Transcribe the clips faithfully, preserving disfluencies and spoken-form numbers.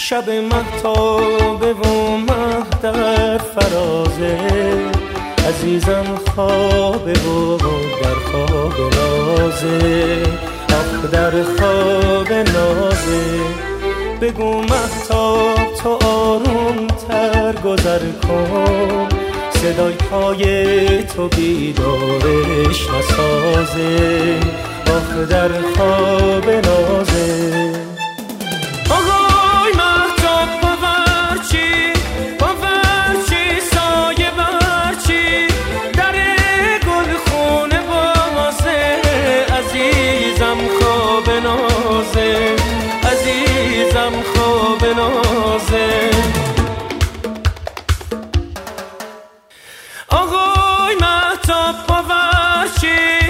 شب مهتابه و مه در فرازه، عزیزم خوابه و در خواب نازه، آخ در خواب نازه. بگو مهتاب تو آروم تر گذر کن، صدای پای تو بیدارش نسازه، آخ در خواب نازه. عزیزم خواب نازه، آقای مهتاب باورچی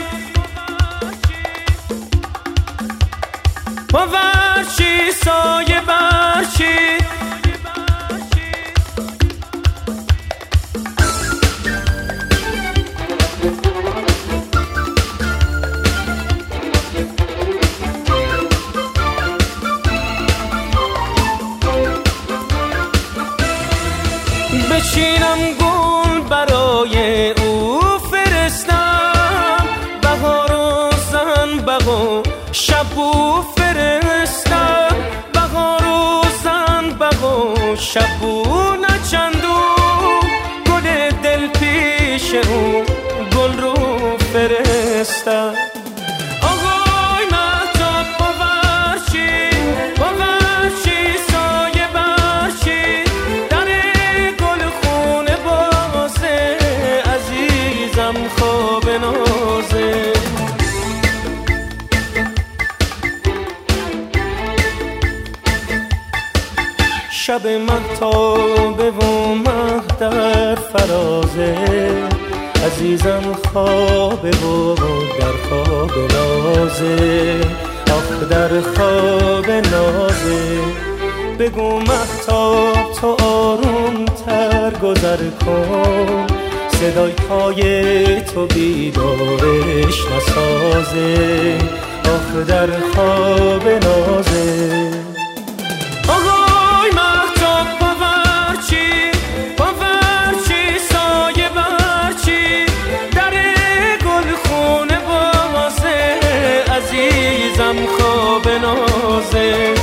باورچی سایه برچی، بچینم گل برای او فرستم، بهار و زنبق و شب و فرستم، بهار و زنبق و شب و نچندو، گل دل پیش او گل رو فرستم. خواب نازه، شب مهتابه و مه در فرازه، عزیزم خوابه و در خواب نازه، آخ در خواب نازه. بگو مهتاب تو آروم تر گذر کن، صدای پای تو بیدارش نسازه، آخ در خواب نازه. آقای مهتاب باورچی باورچی سایه برچی، در گل خونه بازه، عزیزم خواب نازه.